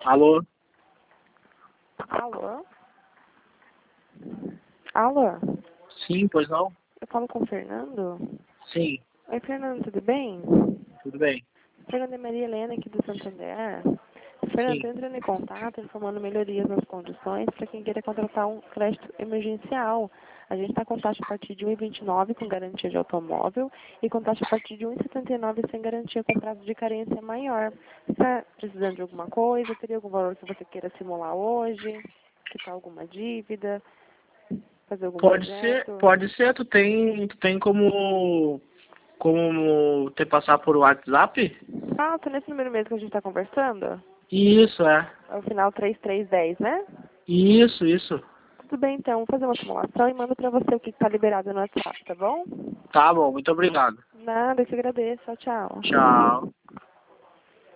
Alô? Alô? Alô? Sim, pois não? Eu falo com o Fernando? Sim, Oi, Fernando, tudo bem? tudo bem. Fernando é Maria Helena aqui do Santander. Fernando, Sim. estou entrando em contato, informando melhorias nas condições para quem queira contratar um crédito emergencial. A gente está com taxa a partir de 1,29 com garantia de automóvel e com taxa a partir de 1,79 sem garantia com prazo de carência maior. Você está precisando de alguma coisa? Teria algum valor que você queira simular hoje? Quitar alguma dívida? Fazer algum projeto? Pode ser, tu tem como te passar por WhatsApp? Ah, tá nesse número mesmo que a gente está conversando? Isso, é. É o final 3310, né? Isso. Tudo bem, então. Vou fazer uma simulação e mando para você o que está liberado no WhatsApp, tá bom? Tá bom, muito obrigado. Nada, eu te agradeço. Tchau, tchau. Tchau.